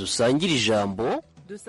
dusangire ijambo.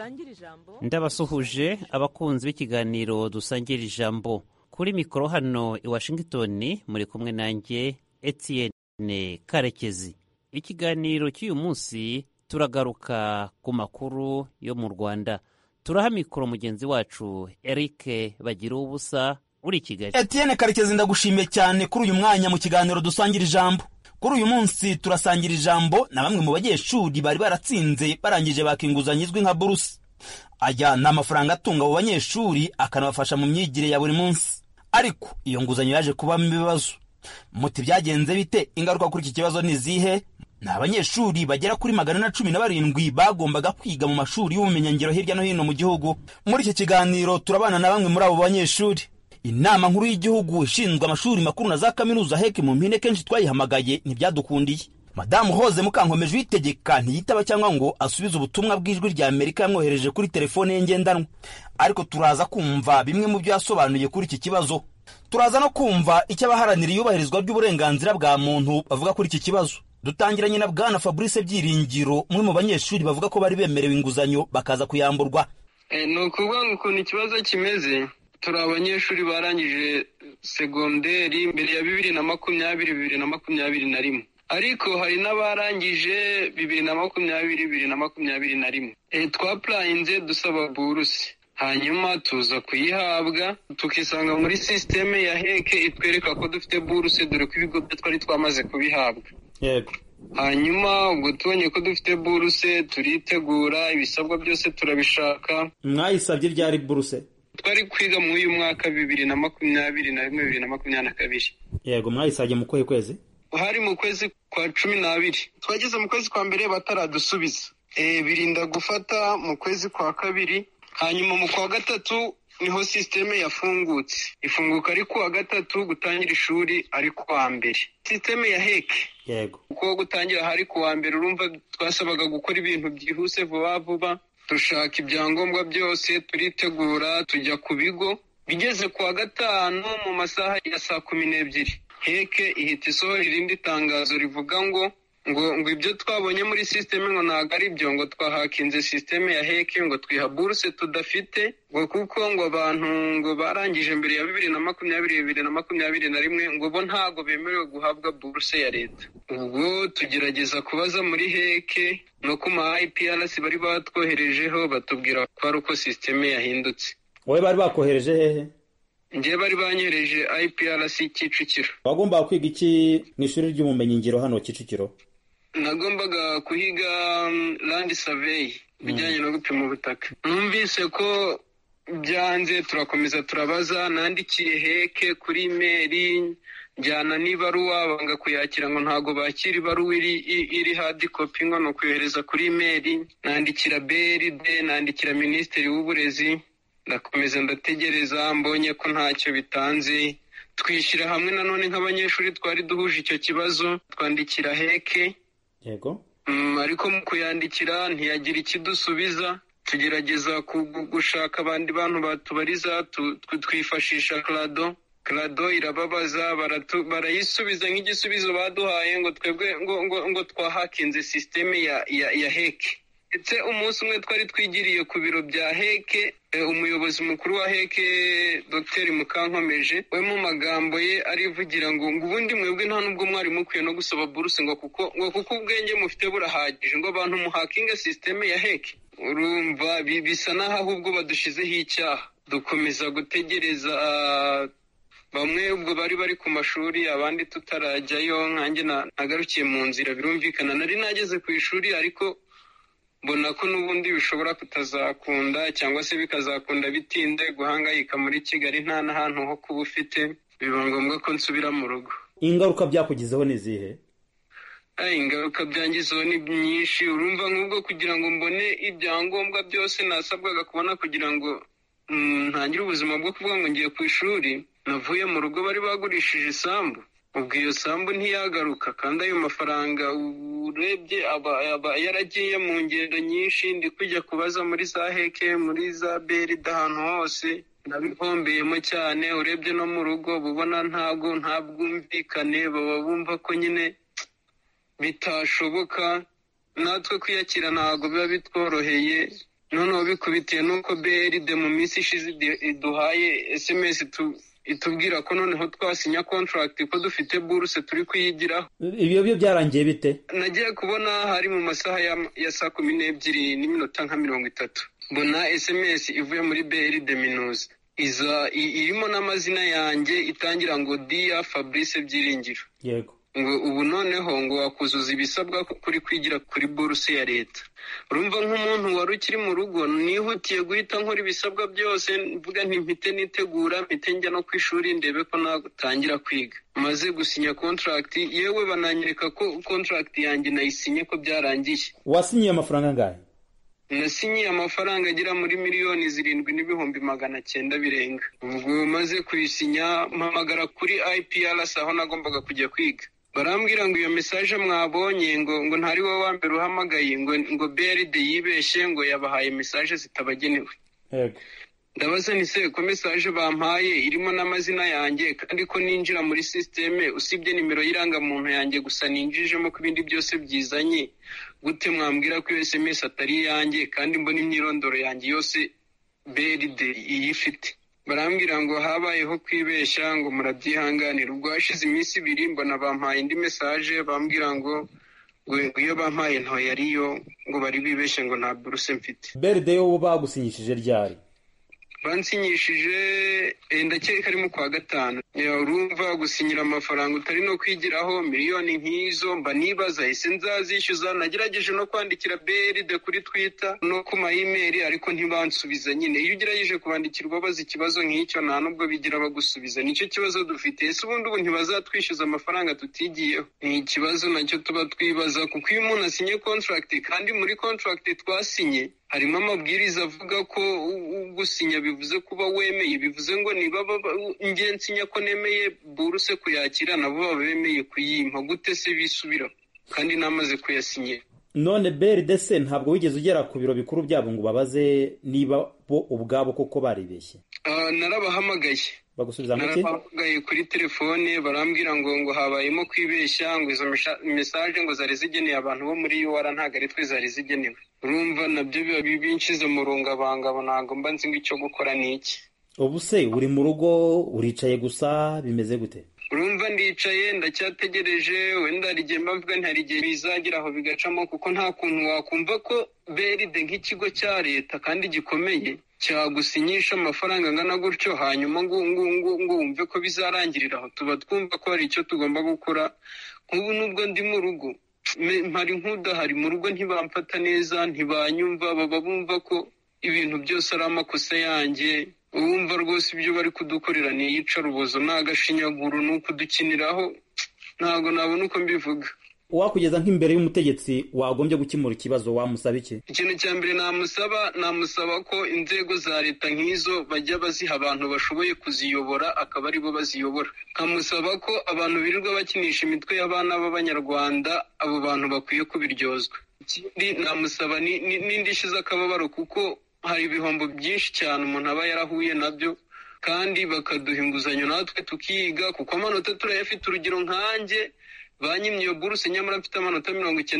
Ndabasuhuje abakunzi b'ikiganiro dusangira ijambo. Kuri mikoro hano i Washington muri kumwe nanjye Etienne Karekezi. Ikiganiro cy'uyu munsi turagaruka ku makuru yo mu Rwanda. Turaha mikoro mugenzi wacu Eric Bagiruwubusa uri Kigali. Etienne Karekezi, ndagushimiye cyane kuri uyu mwanya mu kiganiro dusangira ijambo. Kuri uyu munsi turasangira ijambo na bamwe mu banyeshuri bari baratsinze barangije bakinguzanya izwi nka buruse. Ajya n'amafaranga atunga abo banyeshuri akanabafasha mu myigire ya buri munsi. Ariko iyo nguzanyo yaje kubamo ibibazo. Muti byagenze bite? Ingaruka kuri iki kibazo ni zihe? Ni abanyeshuri bagera kuri 117 bagombaga kwiga mu mashuri y'ubumenyingiro hirya no hino mu gihugu. Muri iki kiganiro turabana na bamwe muri abo banyeshuri. Inama nkuru y'igihugu ishinzwe amashuri makuru na za kaminuza heke mu mpine kenshi twayihamagaye ntibyadukundiye. Madamu Hoze Mukankomeje witegeka ntiyitaba cyangwa ngo asubize ubutumwa bw'ijwi rya Amerika yamwohereje kuri telefone ye ngendanwa. Ariko turaza kumva bimwe mu byo yasobanuye kuri iki kibazo. Turaza no kumva icyo abaharanira iyubahirizwa ry'uburenganzira bwa muntu bavuga kuri iki kibazo. Dutangiranye na Bwana Fabrice Byiringiro, umwe mu banyeshuri bavuga ko bari bemerewe inguzanyo bakaza kuyamburwa. Ni ukuvuga ngo ukuntu ikibazo kimeze, turi abanyeshuri barangije segonderi mbere ya 2020-2021, ariko hari n'abarangije 2020-2021. Twapurayinze dusaba buruse, hanyuma tuza kuyihabwa tukisanga muri sisiteme ya heke itwereka ko dufite buruse dore ko ibigo twari twamaze kubihabwa. Yego. Hanyuma ubwo tubonye ko dufite buruse turitegura, ibisabwa byose turabishaka. Mwayisabye ryari buruse? Twari kwiga mu uyu mwaka 2021-2022. Yego, mwayisabye mu kwezi? Hari mu kwezi kwa 12. Twageze mu kwezi kwa mbere bataradusubiza. Birinda gufata mu kwezi kwa kabiri. Hanyuma mu kwa gatatu niho systeme yafungutse. Ifunguka ari kuwa gatatu, gutangira ishuri ari kuwa mbere. Systeme ya heke. Yego. Uko gutangira hari kuwa mbere, urumva twasabaga gukora ibintu byihuse vuba. Dushaka ibyangombwa byose, turitegura, tujya ku bigo. Bigeze kuwa gatanu mu masaha ya 12:00, heke ihita isohora irindi tangazo rivuga ngo ibyo twabonye muri systeme ngo ntago ari byo, ngo twahakinze systeme ya heke, ngo twiha buruse tudafite, ngo kuko ngo abantu ngo barangije mbere ya 2020-2021 ngo bo ntago bemerewe guhabwa buruse ya leta. Ubwo tugerageza kubaza muri heke no ku ma IPRC bari batwoherejeho, batubwira ko ari uko systeme yahindutse. Wowe bari bakohereje hehe? Ngiye bari banyereje IPRC Kicukiro. Wagomba kwiga iki mu ishuri ry'ubumenyingiro hano Kicukiro? Nagombaga kuhiga land survey, bijyanye no gupima ubutaka. Numvise ko byanze, turakomeza turabaza, nandikiye heke kuri email, njyana n'ibaruwa banga kuyakira ngo ntago bakira ibaruwa iri hard copy ngo no kuyohereza kuri email. Nandikira BRD, nandikira Minisitiri w'Uburezi, ndakomeza ndategereza, mbonye ko ntacyo bitanze. Twishyira hamwe nanone nk'abanyeshuri twari duhuje icyo kibazo, twandikira heke. Yego. Ariko mu kuyandikira ntiyagira ikidusubiza. Tugerageza gushaka abandi bantu batubariza, twifashisha Clado irababaza, barayisubiza nk'igisubizo baduhaye ngo twebwe ngo twahakinze systeme ya heke. Ndetse umunsi umwe twari twigiriye ku biro bya heke, umuyobozi mukuru wa heke Dr. Mukankomeje, we mu magambo ye arivugira ngo ubundi mwebwe nta nubwo mwari mukwiye no gusaba buruse ngo kuko ubwenge mufite burahagije, ngo abantu muhakinga systeme ya heke. Urumva bisa naho ahubwo badushizeho icyaha. Dukomeza gutegereza, bamwe ubwo bari ku mashuri, abandi tutarajyayo. Nkanjye nagarukiye mu nzira, birumvikana nari nageze ku ishuri, ariko mbona ko n'ubundi bishobora kutazakunda cyangwa se bikazakunda bitinde. Guhangayika muri Kigali nta n'ahantu ho kuba ufite, biba ngombwa ko nsubira mu rugo. Ingaruka byakugizeho ni zihe? Ingaruka byangizeho ni nyinshi. Urumva nk'ubwo kugira ngo mbone ibyangombwa byose nasabwaga kubona kugira ngo ntangire ubuzima bwo kuvuga ngo ngiye ku ishuri, navuye mu rugo bari bagurishije isambu. Ubwo iyo sambu ntiyagaruka, kandi ayo mafaranga urebye aba yaragiye mu ngendo nyinshi. Ndi kujya kubaza muri za heke, muri za BRD, ahantu hose nabihombeyemo cyane. Urebye no mu rugo bubona nta bwumvikane, baba bumva ko nyine bitashoboka. natwe kwiyakira ntabwo biba bitworoheye, noneho bikubitiye nuko BRD mu minsi ishize iduhaye SMS itubwira ko noneho twasinya contract ko dufite buruse turi kuyigiraho. Ibyo byo byarangiye bite? Nagiye kubona hari mu masaha ya saa 12:30 mbona SMS ivuye muri BRD Minuzi irimo n'amazina yanjye itangira ngo Dia Fabrice Byiringiro. Yego. Ngo ubu noneho ngo wakuzuza ibisabwa kuri kwigira kuri buruse ya leta. Urumva nk'umuntu wari ukiri mu rugo nihutiye guhita nkora ibisabwa byose, mvuga nti mpite nitegura mpite njya no ku ishuri ndebe ko natangira kwiga. Maze gusinya contract, yewe bananyereka ko contract yanjye nayisinye ko byarangiye. Wasinyiye amafaranga angahe? Nasinyiye amafaranga agera muri 7,900,000 birenga. Ubwo maze kuyisinya mpamagara kuri IPRS aho nagombaga kujya kwiga. Barambwira ngo iyo message mwabonye ngo ntari wowe wa mbere uhamagaye, ngo BRD yibeshe ngo yabahaye message zitabagenewe. Yego. Ndabaza ni se ko message bampaye irimo n'amazina yanjye kandi ko ninjira muri systeme usibye nimero y'irangamuntu yanjye gusa ninjijemo ku bindi byose byizanye, gute mwambwira ko SMS atari yanjye kandi mbona imyirondoro yanjye yose BRD iyifite? Barambwira ngo habayeho kwibeshya ngo murabyihanganira. Ubwo hashize iminsi 2 mbona bampaye indi message bambwira ngo iyo bampaye nto yariyo, ngo bari bibeshye ngo nta buruse mfite. BRD yo bagusinyishije ryari? Bansinyishije ndakeka ari mu kwa 5. Urumva gusinyira amafaranga utari no kwigiraho miliyoni nk'izo, mba nibaza ese nzazishyuza. Nagerageje no kwandikira BRD kuri Twitter no ku email ariko ntibansubiza. Nyine iyo ugerageje kubandikirwa baza ikibazo nk'icyo nta nubwo bigira bagusubiza. Nicyo kibazo dufite. Ese ubundi ubu ntibazatwishyuza amafaranga tutigiyeho? Ni ikibazo nacyo tuba twibaza, kuko iyo umuntu asinye contract kandi muri contract twasinye harimo amabwiriza avuga ko gusinya bivuze kuba wemeye, bivuze ngo niba ingensinya ko nemeye buruse kuyakira nabo babemeye kuyimpa, gute se bisubira kandi namaze kuyasinyira? None BRD se ntabwo wigeze ugera ku biro bikuru byabo ngo babaze niba bo ubwabo koko baribeshye? Narabahamagaye. Bagusubiza make? Narabahamagaye kuri telefone barambwira ngo habayemo kwibeshya, ngo izo message ngo zari zigeneye abantu bo muri UR ntago ari twe zari zigenewe. Urumva nabyo biba binshize mu rungabanga, ntago mba nzi ngo icyo gukora niki. Ubu se uri mu rugo uricaye gusa bimeze gute? Urumva ndicaye ndacyategereje, wenda rigiye mbavuga ntari gihe bizagira aho bigacamo, kuko nta kuntu wakumva ko BRD nk'ikigo cya leta kandi gikomeye cyagusinyisha amafaranga angana gutyo hanyuma ngo wumve ko bizarangirira aho. Tuba twumva ko hari icyo tugomba gukora. Nk'ubu nubwo ndi mu rugo mpari nk'udahari mu rugo, ntibamfata neza, ntibanyumva, baba bumva ko ibintu byose ari amakosa yanjye. Wumva rwose ibyo bari kudukorera ni iyicarubozo, ni agashinyaguro, ni ukudukiniraho, ntabwo nabona uko mbivuga. Wakugeza nk'imbere y'umutegetsi wagombye gukemura ikibazo wamusaba iki? Ikintu cya mbere namusaba ko inzego za leta nk'izo bajya baziha abantu bashoboye kuziyobora, akaba aribo baziyobora. Nkamusaba ko abantu birirwa bakinisha imitwe y'abana b'Abanyarwanda, abo bantu bakwiye kubiryozwa. Ikindi namusaba n'indishyi z'akababaro, kuko hari ibihombo byinshi cyane umuntu aba yarahuye nabyo, kandi bakaduha inguzanyo natwe tukiga, kuko amanota turayafite. Urugero nkanjye banyimye iyo buruse nyamara mfite amanota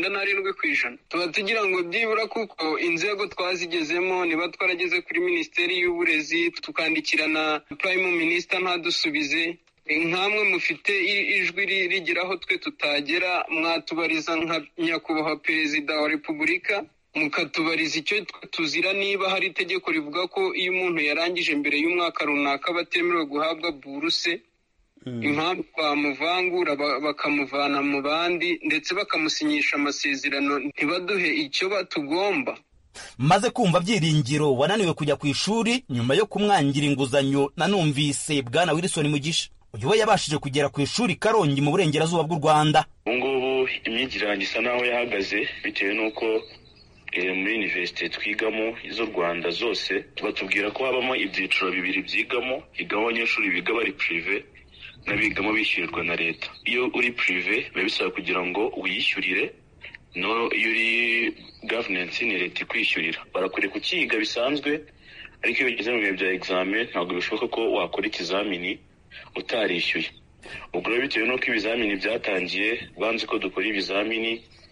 97%. Tuba tugira ngo byibura kuko inzego twazigezemo, niba twarageze kuri Minisiteri y'Uburezi tukandikirana Prime Minister ntadusubize, nkamwe mufite ijwi rigeraho twe tutagera, mwatubariza nka nyakubahwa Perezida wa Repubulika, mukatubariza icyo tuzira, niba hari itegeko rivuga ko iyo umuntu yarangije mbere y'umwaka runaka batemerewe guhabwa buruse, impamvu bamuvangura bakamuvana mu bandi ndetse bakamusinyisha amasezerano, ntibaduhe icyo batugomba. Maze kumva Byiringiro wananiwe kujya ku ishuri nyuma yo kumwangira inguzanyo, nanumvise Bwana Wilson Mugisha uyu we yabashije kugera ku ishuri Karongi mu burengerazuba bw'u Rwanda. Ubungubu imyigire yanjye isa naho yahagaze bitewe n'uko muri universite twigamo izo Rwanda zose batubwira ko habamo ibyiciro bibiri byigamo, higamo abanyeshuri biga bari prive n'abigamo bishyurirwa na leta. Iyo uri prive biba bisaba kugira ngo wiyishyurire, no iyo uri governance ni leta ikwishyurira. Barakureka ukiga bisanzwe, ariko iyo ugeze mu bihe bya examen ntabwo bishoboka ko wakora ikizamini utarishyuye. Ubwo rero bitewe n'uko ibizamini byatangiye banze ko dukora ibizamini,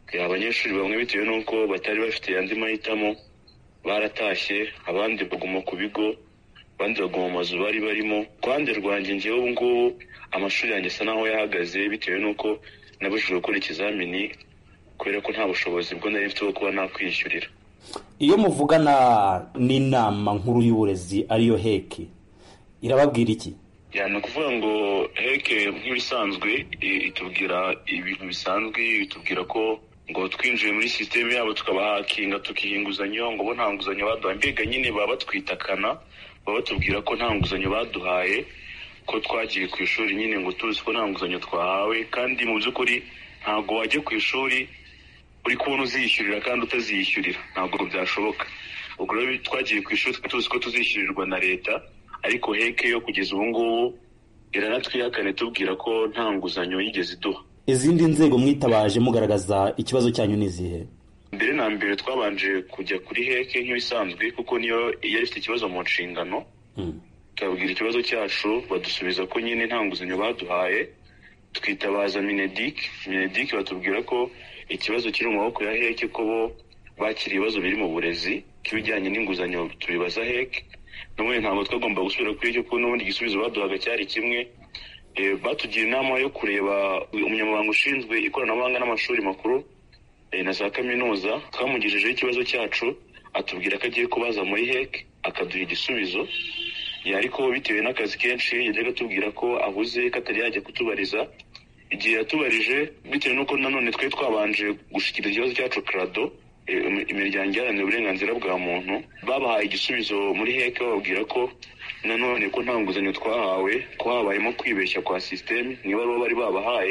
abanyeshuri bamwe bitewe n'uko batari bafite andi mahitamo baratashye, abandi baguma ku bigo, abandi baguma mu mazu bari barimo. Ku ruhande rwanjye njyewe ubu ngubu amashuri yanjye asa naho yahagaze bitewe n'uko nabujijwe gukora ikizamini kubera ko nta bushobozi bwo nari mfite bwo kuba nakwishyurira. Iyo muvugana n'inama nkuru y'uburezi ariyo heke irababwira iki? Ni ukuvuga ngo heke nk'ibisanzwe itubwira ibintu bisanzwe, itubwira ko ngo twinjiye muri sisiteme yabo tukabahakinga tukiha inguzanyo, ngo bo nta nguzanyo baduhaye. Mbega nyine baba batwitakana, baba batubwira ko nta nguzanyo baduhaye, ko twagiye ku ishuri nyine ngo tuzi ko nta nguzanyo twahawe, kandi mu by'ukuri ntabwo wajya ku ishuri uri kubona uzishyurira kandi utazishyurira, ntabwo byashoboka. Ubwo rero twagiye ku ishuri tuzi ko tuzishyurirwa na leta, ariko heke yo kugeza ubu ngubu iranatwihakane tubwira ko nta nguzanyo yigeze iduha. Izindi nzego mwitabaje mugaragaza ikibazo cyanyu n'izihe? Mbere na mbere twabanje kujya kuri heke nk'ibisanzwe kuko niyo yari ifite ikibazo mu nshingano, tukabwira ikibazo cyacu badusubiza ko nyine nta nguzanyo baduhaye. Twitabaza Mineduc batubwira ko ikibazo kiri mu maboko ya heke, ko bo bakira ibibazo biri mu burezi, k'ibijyanye n'inguzanyo tubibaza heke. N'ubundi ntabwo twagomba gusubira kuri icyo kuko n'ubundi igisubizo baduhaga cyari kimwe. Batugira inama yo kureba umunyamabanga ushinzwe ikoranabuhanga n'amashuri makuru na za kaminuza. Twamugejejeho ikibazo cyacu, atubwira ko agiye kubaza muri heke akaduha igisubizo. Ariko bitewe n'akazi kenshi yajyaga atubwira ko ahuze, ko atari yajya kutubariza. Igihe yatubarije bitewe n'uko nanone twari twabanje gushyikiriza ikibazo cyacu CRADO, imiryango iharanira uburenganzira bwa muntu, babahaye igisubizo muri heke bababwira ko nanone ko nta nguzanyo twahawe, ko habayemo kwibeshya kwa sisiteme, niba aribo bari babahaye,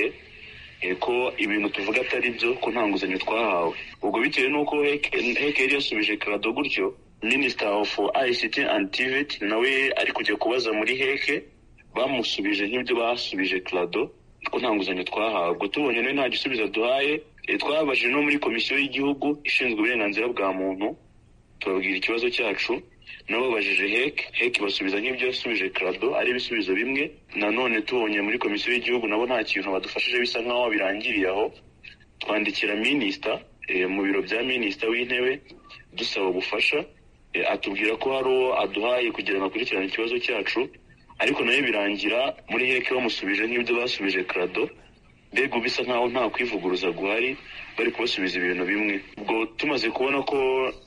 ko ibintu tuvuga atari byo, ko nta nguzanyo twahawe. Ubwo bitewe n'uko heke yari yasubije CRADO gutyo, Minister of ICT and TVET nawe ari kujya kubaza muri heke, bamusubije nk'ibyo basubije CRADO, ko nta nguzanyo twahawe. Ubwo tubonye nawe nta gisubizo duhaye, twabajije no muri komisiyo y'igihugu ishinzwe uburenganzira bwa muntu, tubabwira ikibazo cyacu, nabo babajije heke basubiza nk'ibyo yasubije CRADO, ari ibisubizo bimwe. Nanone tubonye muri komisiyo y'igihugu nabo nta kintu badufashije, bisa nk'aho birangiriye aho. Twandikira Minisita mu biro bya Minisita w'intebe dusaba ubufasha, atubwira ko hari uwo aduhaye kugira ngo akurikirane ikibazo cyacu, ariko nayo birangira muri heke bamusubije nk'ibyo basubije CRADO. Mbega bisa nk'aho nta kwivuguruza guhari, bari kubasubiza ibintu bimwe. Ubwo tumaze kubona ko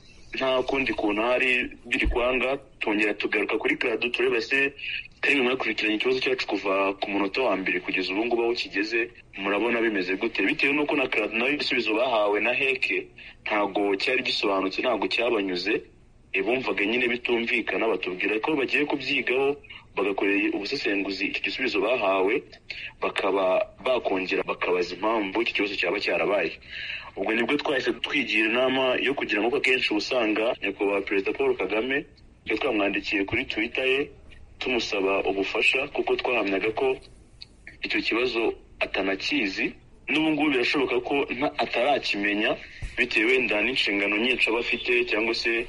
nta kundi kuntu hari biri kwanga, twongera tugaruka kuri CRADO tureba se kandi mwakurikiranye ikibazo cyacu kuva ku munota wa mbere kugeza ubu ngubu aho kigeze, murabona bimeze gute? Bitewe n'uko na CRADO nayo ibisubizo bahawe na heke ntabwo cyari gisobanutse, ntabwo cyabanyuze, bumvaga nyine bitumvikana. Batubwira ko bagiye kubyigaho bagakorera ubusesenguzi iki gisubizo bahawe, bakaba bakongera bakabaza impamvu iki kibazo cyaba cyarabaye. Ubwo nibwo twahise twigira inama yo kugira ngo akenshi usanga nyakubahwa Perezida Paul Kagame iyo twamwandikiye kuri Twitter ye tumusaba ubufasha, kuko twahamyaga ko icyo kibazo atanakizi. N'ubu ngubu birashoboka ko atarakimenya bitewe wenda n'inshingano nyinshi aba afite, cyangwa se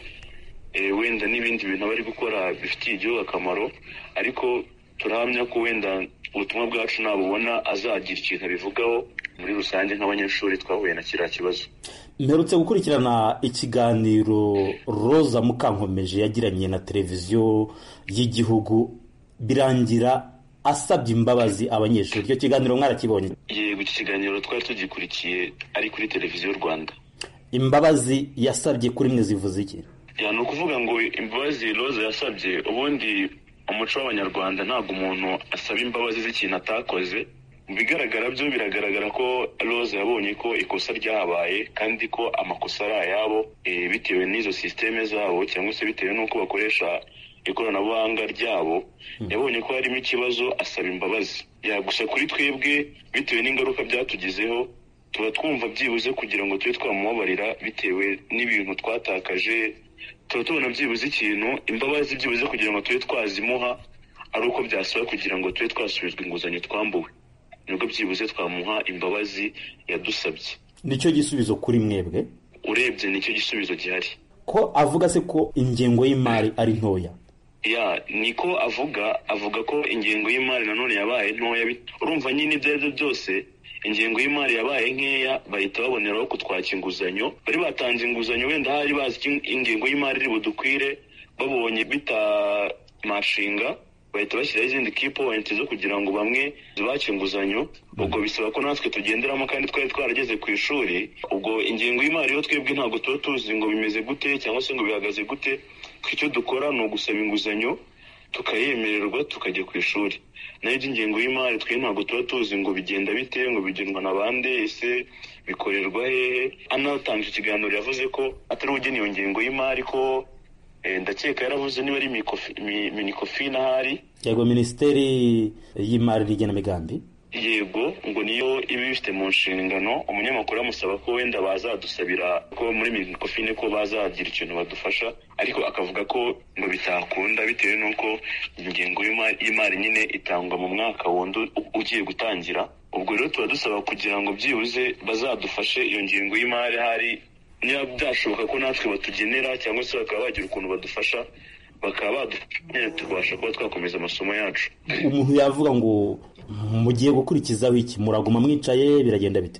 wenda n'ibindi bintu bari gukora bifitiye igihugu akamaro, ariko turahamya ko wenda ubutumwa bwacu nabubona azagira ikintu abivugaho. Muri rusange nk'abanyeshuri twahuye na kiriya kibazo. Mperutse gukurikirana ikiganiro Rosa Mukankomeje yagiranye na televiziyo y'igihugu, birangira asabye imbabazi abanyeshuri. Icyo kiganiro mwarakibonye? Yego, iki kiganiro twari tugikurikiye ari kuri televiziyo Rwanda. Imbabazi yasabye kuri mwe zivuze iki? Ni ukuvuga ngo imbabazi Rosa yasabye, ubundi umuco w'abanyarwanda ntabwo umuntu asaba imbabazi z'ikintu atakoze. Mu bigaragara byo biragaragara ko Rosa yabonye ko ikosa ryahabaye, kandi ko amakosa ari ayabo bitewe n'izo sisiteme zabo, cyangwa se bitewe n'uko bakoresha ikoranabuhanga ryabo. Yabonye ko harimo ikibazo, asaba imbabazi. Gusa kuri twebwe bitewe n'ingaruka byatugizeho, tuba twumva byibuze kugira ngo tube twamubabarira bitewe n'ibintu twatakaje, tuba tubona byibuze ikintu imbabazi byibuze kugira ngo tube twazimuha, ari uko byasaba kugira ngo tube twasubizwa inguzanyo twambuwe, nubwo byibuze twamuha imbabazi yadusabye. Nicyo gisubizo kuri mwebwe? Urebye nicyo gisubizo gihari. Ko avuga se ko ingengo y'imari ari ntoya? Niko avuga ko ingengo y'imari nanone yabaye ntoya. Urumva nyine ibyo ari byo byose ingengo y'imari yabaye nkeya bahita baboneraho kutwaka inguzanyo. Bari batanze inguzanyo wenda hari bazi ingengo y'imari iri budukwire, babonye bitamashinga bahita bashyiraho izindi key points zo kugira ngo bamwe zibake inguzanyo. Ubwo bisaba ko natwe tugenderamo kandi twari twarageze ku ishuri. Ubwo ingengo y'imari yo twebwe ntabwo tuba tuzi ngo bimeze gute cyangwa se ngo bihagaze gute. Icyo dukora ni ugusaba inguzanyo tukayemererwa tukajya ku ishuri. Nayo ingengo y'imari twe ntabwo tuba tuzi ngo bigenda bite, ngo bigenwa na bande, ese bikorerwa hehe. Anatanga ikiganiro yavuze ko atari ugena iyo ngengo y'imari, ko ndakeka yaravuze niba ari minikofi n'ahari. Yego, Minisiteri y'Imari n'Igenamigambi. Yego, ngo niyo ibi bifite mu nshingano. Umunyamakuru amusaba ko wenda bazadusabira ko muri minikofi ko bazagira ikintu badufasha, ariko akavuga ko ngo bitakunda bitewe n'uko ingengo y'imari nyine itangwa mu mwaka wundi ugiye gutangira. Ubwo rero tuba dusaba kugira ngo byibuze bazadufashe iyo ngengo y'imari hari, niba byashoboka ko natwe batugenera cyangwa se bakaba bagira ukuntu badufasha, bakaba badufasha tubasha kuba twakomeza amasomo yacu. Umuntu yavuga ngo mugiye gukurikizaho iki, muraguma mwicaye, biragenda bite?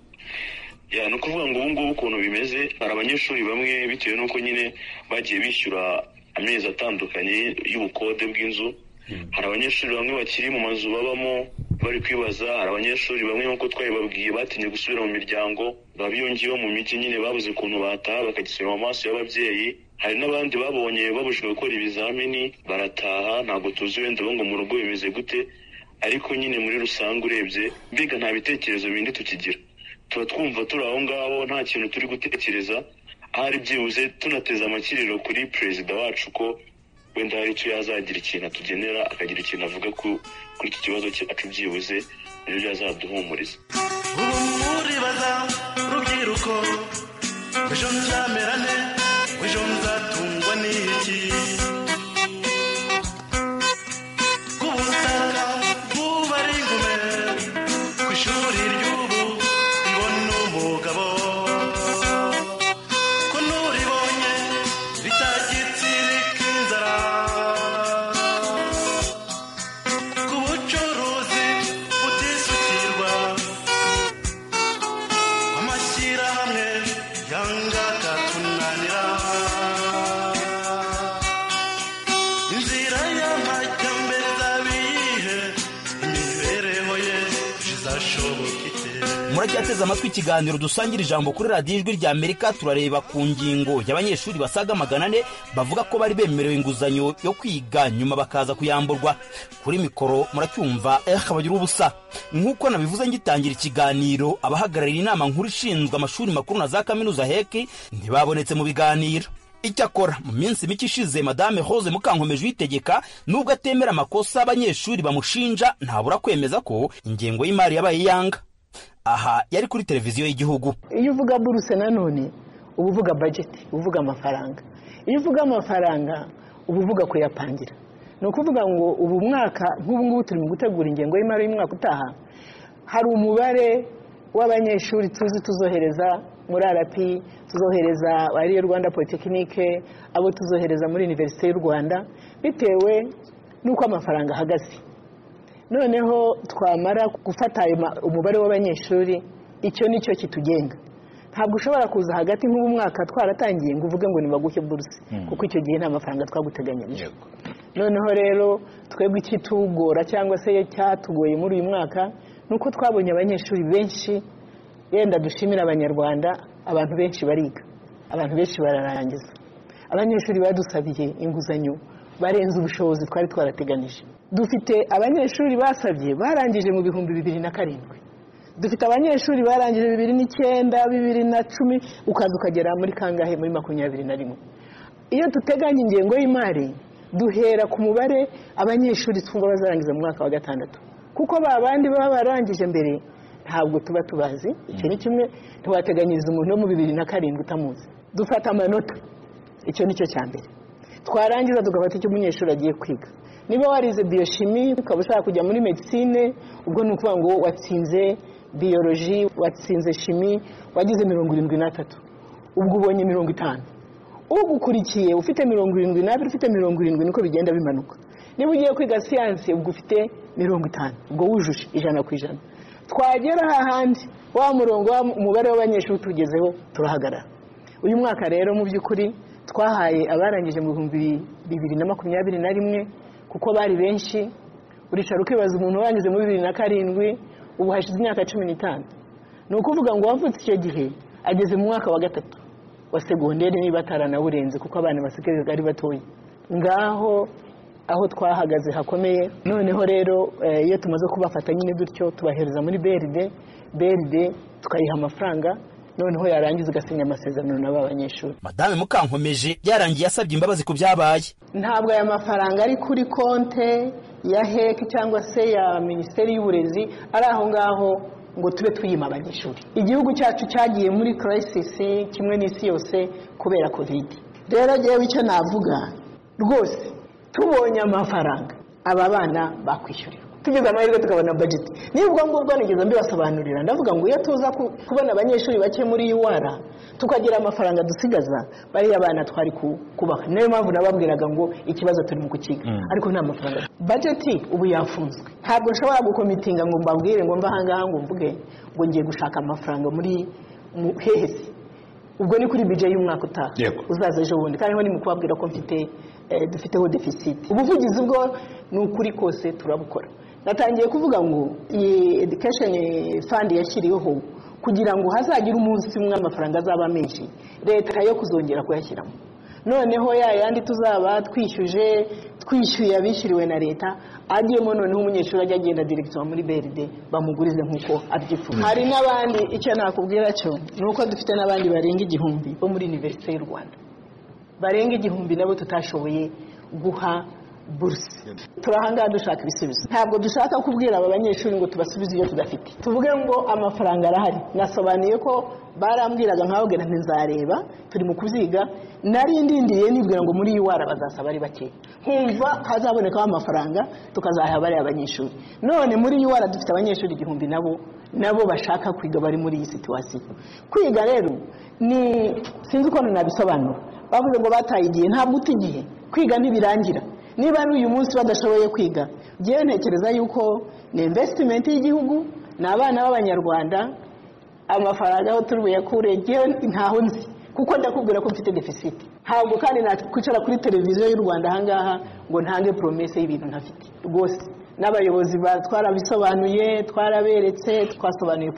Ni ukuvuga ngo ubu ngubu ukuntu bimeze, hari abanyeshuri bamwe bitewe n'uko nyine bagiye bishyura amezi atandukanye y'ubukode bw'inzu. Hari abanyeshuri bamwe bakiri mu mazu babamo bari kwibaza, hari abanyeshuri bamwe nk'uko twabibabwiye batinye gusubira mu miryango, babiyongeyeho mu mijyi nyine babuze ukuntu bataha bakagisubira mu maso y'ababyeyi. Hari n'abandi babonye babujijwe gukora ibizamini barataha, ntabwo tuzi wenda ngo mu rugo bimeze gute. Ariko nyine muri rusange urebye, mbega nta bitekerezo bindi tukigira, tuba twumva turi aho ngaho nta kintu turi gutekereza. Ahari byibuze tunateze amakiriro kuri perezida wacu ko wenda hari icyo yazagira ikintu atugenera, akagira ikintu avuga kuri iki kibazo cyacu, byibuze nibyo byazaduhumuriza. Muribaza rubyiruko, ejo nzamerane, ejo nzatungwa n'iki? Kubutaka bubari ingume, ku ishuri ry'ubu ribona umugabo, ko n'uribonye bitagitsirika inzara, ku bucuruzi butisukirwa, amashyirahamwe yanga akatunanira, inzira y'amajyambere zabihe, imibereho ye izashoboka ite? Muracyateze amatwi ikiganiro dusangira ijambo kuri radiyo Ijwi ry'Amerika. Turareba ku ngingo y'abanyeshuri basaga 400 bavuga ko bari bemerewe inguzanyo yo kwiga nyuma bakaza kuyamburwa. Kuri mikoro muracyumva bagira ubusa. Nk'uko nabivuze ngitangira ikiganiro, abahagarariye inama nkuru ishinzwe amashuri makuru na za kaminuza HEC ntibabonetse mu biganiro. Icyakora mu minsi mike ishize, Madame Rose Mukankomeje Uyitegeka nubwo atemera amakosa abanyeshuri bamushinja, ntabura kwemeza ko ingengo y'imari yabaye yanga. Aha yari kuri televiziyo y'igihugu. Iyo uvuga buruse nanone uba uvuga budget, uvuga amafaranga. Iyo uvuga amafaranga uba uvuga kuyapangira. Ni ukuvuga ngo ubu mwaka nk'ubu ngubu turi mu gutegura ingengo y'imari y'umwaka utaha, hari umubare w'abanyeshuri tuzohereza muri RP, tuzohereza ari Rwanda Polytechnique, abo tuzohereza muri Université y'u Rwanda, bitewe n'uko amafaranga ahagaze. Noneho twamara gufata umubare w'abanyeshuri, icyo nicyo kitugenga. Ntabwo ushobora kuza hagati nk'ubu mwaka twaratangiye ngo uvuge ngo nibaguke buruse, kuko icyo gihe nta mafaranga twaguteganyirije. Noneho rero twebwe ikitugora cyangwa se cyatugoye muri uyu mwaka nuko twabonye abanyeshuri benshi, yenda dushimira abanyarwanda, abantu benshi bariga, abantu benshi bararangiza. Abanyeshuri badusabiye inguzanyo barenze ubushobozi twari twarateganije. Dufite abanyeshuri basabye barangije mu 2007, dufite abanyeshuri barangije 2009, 2010, ukaza ukagera muri kangahe muri 2021. Iyo tuteganya ingengo y'imari duhera ku mubare abanyeshuri twumva bazarangiza mu mwaka wa 6, kuko babandi baba barangije mbere ntabwo tuba tubazi. Icyo ni kimwe, ntiwateganyiriza umuntu wo mu 2007 utamuzi. Dufata amanota, icyo nicyo cya mbere. Twarangiza tugafata icyo umunyeshuri agiye kwiga. Niba warize biochimie ukaba ushaka kujya muri medicine, ubwo ni ukuvuga ngo watsinze biology, watsinze chimie, wagize 73, ubwo ubonye 50. Ugukurikiye ufite 72, ufite 70, niko bigenda bimanuka. Niba ugiye kwiga science ubwo ufite 50, ubwo wujuje 100%. twagera hahandi wa murongo umubare w'abanyeshuri tugezeho turahagarara. Uyu mwaka rero mu by'ukuri twahaye abarangije mu 2021 kuko bari benshi. Uricara ukibaza umuntu wanyuze muri 2007 ubu hashize imyaka 15. Ni ukuvuga ngo wavutse icyo gihe ageze mu mwaka wa 3 wa segonderi niba ataranawurenze kuko abana basigaye ari batoya. Ngaho aho twahagaze hakomeye. Noneho rero iyo tumaze kubafata nyine dutyo tubahereza muri BRD tukayiha amafaranga, noneho yarangiza igasinya amasezerano n'aba banyeshuri. Madame Mukankomeje byarangiye yasabye imbabazi ku byabaye. Ntabwo aya mafaranga ari kuri konte ya HEC cyangwa se ya Minisiteri y'Uburezi, ari aho ngaho ngo tube twiyima abanyeshuri. Igihugu cyacu cyagiye muri crisis kimwe n'isi yose kubera COVID. Rero jewe icyo navuga rwose tubonye amafaranga aba bana bakwishyurira, tugize amahirwe tukabona budget. Nibwo ngubwo nigeze mbibasobanurira ndavuga ngo iyo tuza kubona abanyeshuri bake muri UR tukagira amafaranga dusigaza bari abana twari kubaha. Niyo mpamvu nababwiraga ngo ikibazo turi mu kukiga, ariko nta mafaranga. Budget ubu yafunzwe, ntabwo nshobora gukomitinga ngo mbabwire ngo mva hangaha ngo mvuge ngo ngiye gushaka amafaranga muri hehesi. Ubwo ni kuri budget y'umwaka utaha uzaza ejo bundi, kandi ni mu kubabwira ko dufiteho deficit. Ubuvugizi bwo ni ukuri kose turabukora. Natangiye kuvuga ngo iyi education fund yashyiriweho kugira ngo hazagire umunsi umwe amafaranga azaba menshi leta yo kuzongera kuyashyiramo. Noneho yandi tuzaba twishyuye abishyiriwe na leta agiyemo, noneho umunyeshuri ajya agenda directement muri BRD bamugurize nkuko abyifuza. Hari n'abandi, icyo nakubwira cyo nuko dufite n'abandi barenga 1000 bo muri Université y'u Rwanda, barenga 1000 nabo tutashoboye guha buruse. Turahanga dushaka ibisubizo. Ntabwo dushaka kubwira aba banyeshuri ngo tubasubize iyo tudafite. Tuvuge ngo amafaranga arahari. Nasobanuye ko barambwiraga nkababwira nzareba turi mu kuziga, nari ndindiye nibwira ngo muri UR bazasaba ari bake. Nkumva hazaboneka amafaranga tukazaha bari abanyeshuri. None muri UR dufite abanyeshuri 1000 nabo bashaka kwiga bari muri iyi situation. Kwiga rero ni sinzi ko nabisobanura. Bavuze ngo batayigiye, ntabwo utigiye. Kwiga ntibirangira. Niba ari uyu munsi badashoboye kwiga, ngiye ntekereza yuko ni investment y'igihugu n'abana b'abanyarwanda. Amafaranga aho turubuye kure ngiye ntaho nzi kuko ndakubwira ko mfite deficit. Ntabwo kandi nakwicara kuri televiziyo y'u Rwanda ahangaha ngo ntange promesse y'ibintu ntafite. Rwose n'abayobozi twarabisobanuye, twaraberetse, twasobanuye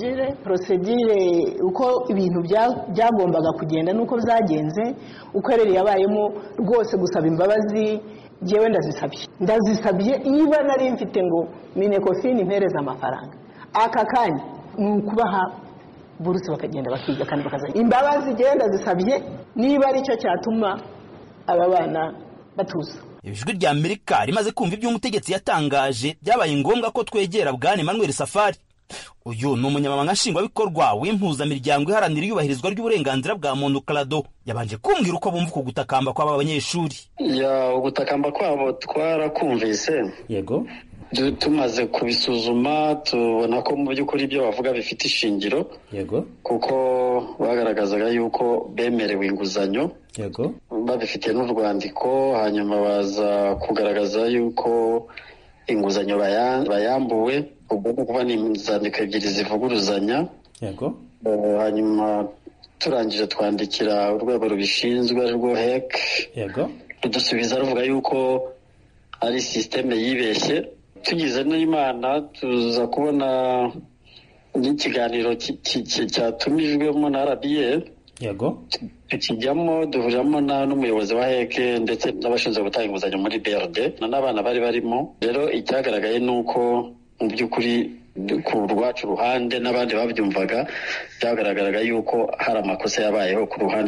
procedure uko ibintu byagombaga kugenda nuko byagenze, uko rero yabayemo. Rwose gusaba imbabazi jewe ndazisabye niba nari mfite ngo Minecofin impereza amafaranga aka kanya nukubaha buruse bakagenda bakiga kandi bakaza. Imbabazi genda zisabye niba ari cyo cyatuma aba bana batuza. Ijwi rya Amerika rimaze kumva ibyo umutegetsi yatangaje, byabaye ngombwa ko twegera Bwana Emmanuel Safari. Uyu ni umunyamabanga nshingwabikorwa w'impuzamiryango iharanira iyubahirizwa ry'uburenganzira bwa muntu CRADO. Yabanje kumbwira uko bumva kugutakamba kw'aba banyeshuri. Ugutakamba kwabo twarakumvise. Yego. Tumaze kubisuzuma tubona ko mu by'ukuri ibyo bavuga bifite ishingiro. Yego. Kuko bagaragazaga yuko bemerewe inguzanyo. Yego. Babifitiye n'urwandiko, hanyuma baza kugaragaza yuko inguzanyo bayambuwe. Ubwo kuba ni inzandiko ebyiri zivuguruzanya. Yego. Hanyuma turangije twandikira urwego rubishinzwe rwo HEC. Yego. Dusubiza ruvuga yuko ari systeme yibeshye. Tugize n'Imana tuza kubona n'ikiganiro cyatumijwemo na RBA. Yego. Tukijyamo duhuriramo n'umuyobozi wa HEC ndetse n'abashinzwe gutanga inguzanyo muri BRD n'abana bari barimo. Rero icyagaragaye nuko mu by'ukuri ku rwacu ruhande n'abandi babyumvaga byagaragaraga yuko hari amakosa yabayeho ku ruhande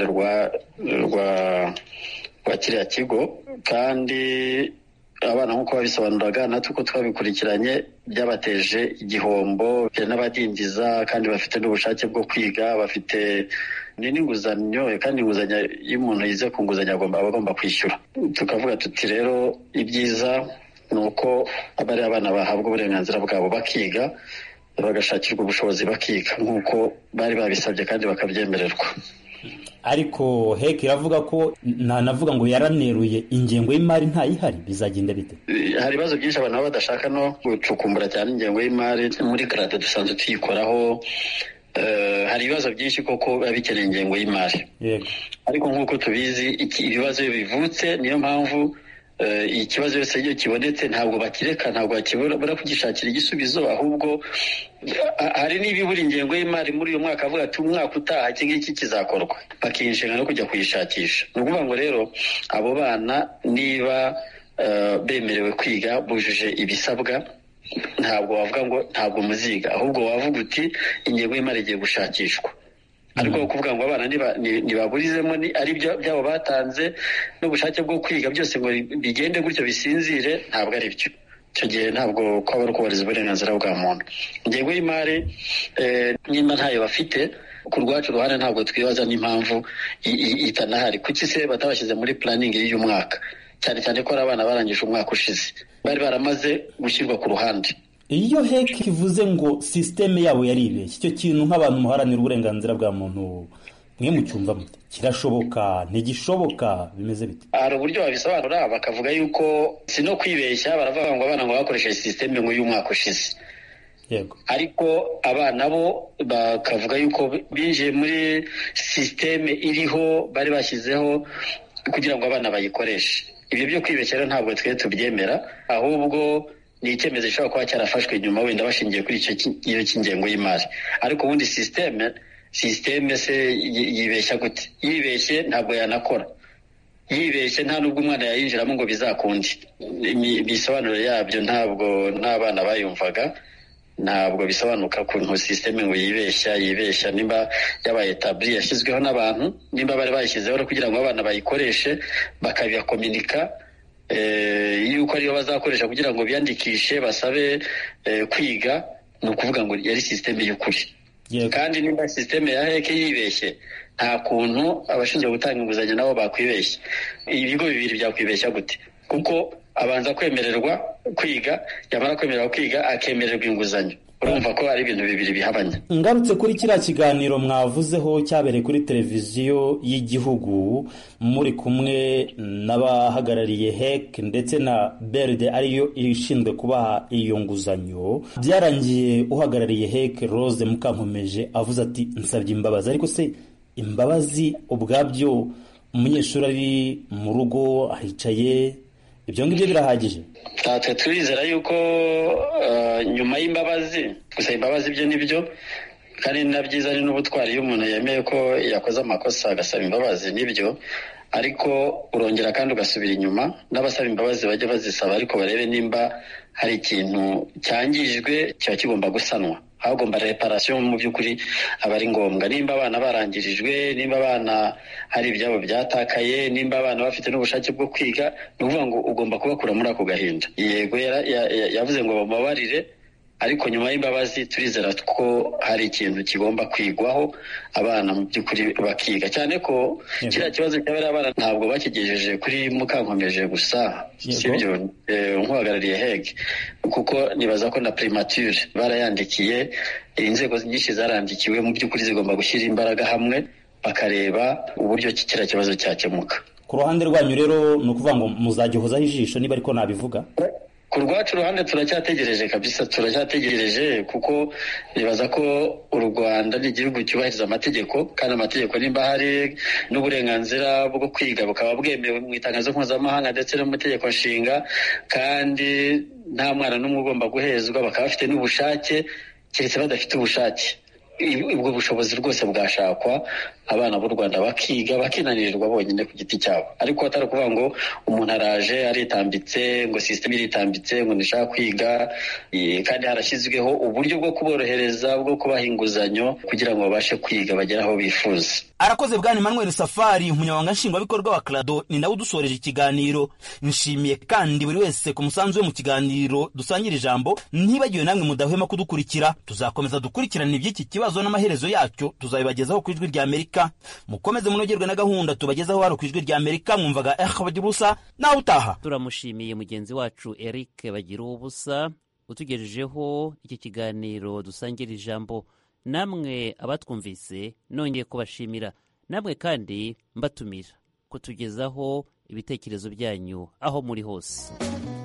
rwa kiriya kigo, kandi abana nk'uko babisobanuraga natwe uko twabikurikiranye byabateje igihombo n'abadindiza, kandi bafite n'ubushake bwo kwiga, bafite n'inguzanyo, kandi inguzanyo iyo umuntu yize ku nguzanyo agomba kwishyura. Tukavuga tuti rero ibyiza ni uko abari abana bahabwa uburenganzira bwabo bakiga, bagashakirwa ubushobozi bakiga nk'uko bari babisabye kandi bakabyemererwa. ariko heke iravuga ko navuga ngo yaraneruye ingengo y'imari ntayihari, bizagenda bite? Hari ibibazo byinshi abantu baba badashaka no gucukumbura cyane ingengo y'imari. Muri karate dusanzwe tuyikoraho, hari ibibazo byinshi koko biba bikeneye ingengo y'imari, ariko nk'uko tubizi ibibazo iyo bivutse, niyo mpamvu ikibazo cyose iyo kibonetse ntabwo bakireka, ntabwo bakibura kugishakira igisubizo, ahubwo hari n'ibibura ingengo y'imari muri uyu mwaka, avuga ati umwaka utaha iki ngiki kizakorwa, bakinshinga no kujya kuyishakisha. Ni ukuvuga ngo rero abo bana niba bemerewe kwiga bujuje ibisabwa, ntabwo wavuga ngo ntabwo muziga, ahubwo wavuga uti ingengo y'imari igiye gushakishwa. Ariko kuvuga ngo abana ntibaburizemo ari byabo batanze n'ubushake bwo kwiga byose ngo bigende gutyo bisinzire, ntabwo ari byo. Icyo gihe ntabwo kwaba ari ukubahiriza uburenganzira bwa muntu. Ingengo y'imari nimba ntayo bafite, ku rwacu ruhande ntabwo twibaza n'impamvu itanahari. Kuki se batabashyize muri planning y'uyu mwaka, cyane cyane ko ari abana barangije umwaka ushize, bari baramaze gushyirwa ku ruhande. Iyo heke ivuze ngo sisiteme yabo yaribeshye, icyo kintu nk'abantu muharanira uburenganzira bwa muntu mwe mucyumva mute? Kirashoboka, ntigishoboka, bimeze bite? Hari uburyo babisobanura bakavuga yuko si no kwibeshya, baravuga ngo abana ngo bakoresheje sisiteme ngo y'umwaka ushize. Yego. Ariko abana bo bakavuga yuko binjiye muri sisiteme iriho bari bashyizeho kugira ngo abana bayikoreshe. Ibyo byo kwibeshya rero ntabwo twe tubyemera, ahubwo ni icyemezo gishobora kuba cyarafashwe nyuma, wenda bashingiye kuri iyo cy'ingengo y'imari. Ariko ubundi sisiteme se yibeshya gute? Yibeshye ntabwo yanakora, yibeshye nta nubwo umwana yayinjiramo ngo bizakunde. Ibisobanuro yabyo ntabwo n'abana bayumvaga, ntabwo bisobanuka kuntu sisiteme ngo yibeshya nimba yabaye tabli yashyizweho n'abantu, nimba bari bayishyizeho kugira ngo abana bayikoreshe bakabiyakominika yuko ariyo bazakoresha kugira ngo biyandikishe basabe kwiga, ni ukuvuga ngo yari sisiteme y'ukuri. Kandi nimba sisiteme ya heke yibeshye, nta kuntu abashinzwe gutanga inguzanyo nabo bakwibeshya. Ibigo bibiri byakwibeshya gute? Kuko abanza kwemererwa kwiga, yamara kwemererwa kwiga akemererwa inguzanyo. Urumva ko ari ibintu bibiri bihabanye. Ngarutse kuri kiriya kiganiro mwavuzeho cyabereye kuri televiziyo y'igihugu, muri kumwe n'abahagarariye heke ndetse na BRD ariyo ishinzwe kubaha iyo nguzanyo, byarangiye uhagarariye heke Rose Mukankomeje avuze ati nsabye imbabazi. Ariko se imbabazi ubwabyo, umunyeshuri ari mu rugo ahicaye, ibyo ngibyo birahagije? Twe turizera yuko nyuma y'imbabazi, gusa imbabazi byo nibyo kandi na byiza ni n'ubutwari iyo umuntu yemeye ko yakoze amakosa agasaba imbabazi, nibyo. Ariko urongera kandi ugasubira inyuma, n'abasaba imbabazi bajya bazisaba ariko barebe nimba hari ikintu cyangijwe kiba kigomba gusanwa. Hagomba reparation mu by'ukuri aba ari ngombwa. Nimba abana barangirijwe, nimba abana hari ibyabo byatakaye, nimba abana bafite n'ubushake bwo kwiga, ni ukuvuga ngo ugomba kubakura muri ako gahinda. Yego yavuze ngo bamubabarire, ariko nyuma y'imbabazi turizera ko hari ikintu kigomba kwigwaho, abana mu by'ukuri bakiga. Cyane ko kiriya kibazo cy'abari abana ntabwo bakigejeje kuri Mukankomeje gusa, sibyo nk'uhagarariye hege, kuko nibaza ko na primature barayandikiye, inzego nyinshi zarandikiwe, mu by'ukuri zigomba gushyira imbaraga hamwe bakareba uburyo kiriya kibazo cyakemuka. Ku ruhande rwanyu rero ni ukuvuga ngo muzagihozaho ijisho, niba ariko nabivuga? Ku rwacu ruhande turacyategereje kabisa, turacyategereje, kuko nibaza ko u Rwanda ni igihugu cyubahiriza amategeko, kandi amategeko nimba hari n'uburenganzira bwo kwiga bukaba bwemewe mu itangazo mpuzamahanga ndetse no mu itegeko nshinga, kandi nta mwana n'umwe ugomba guhezwa, bakaba bafite n'ubushake, keretse badafite ubushake. Ubwo bushobozi rwose bwashakwa, abana b'u Rwanda bakiga, bakinanirirwa bonyine ku giti cyabo. Ariko atari ukuvuga ngo umuntu araje aritambitse, ngo sisiteme iritambitse, ngo ndashaka kwiga, kandi harashyizweho uburyo bwo kuborohereza, bwo kubaha inguzanyo kugira ngo babashe kwiga bagere aho bifuza. Arakoze Bwana Emmanuel Safari, umunyamabanga nshingwabikorwa wa CRADO, ni nawe udusoreje ikiganiro. Nshimiye kandi buri wese ku musanzu we mu kiganiro dusangira ijambo. Ntibagiwe namwe mudahwema kudukurikira. Tuzakomeza dukurikirana iby'iki kibazo n'amaherezo yacyo tuzabibagezaho ku Ijwi ry'Amerika. Mukomeze munogerwe na gahunda tubagezaho hano ku Ijwi ry'Amerika. Mwumvaga Bagirubusa, nawe utaha. Turamushimiye mugenzi wacu Eric Bagirubusa utugejejeho iki kiganiro dusangira ijambo. Namwe abatwumvise nongeye kubashimira. namwe kandi mbatumira kutugezaho ibitekerezo byanyu aho muri hose.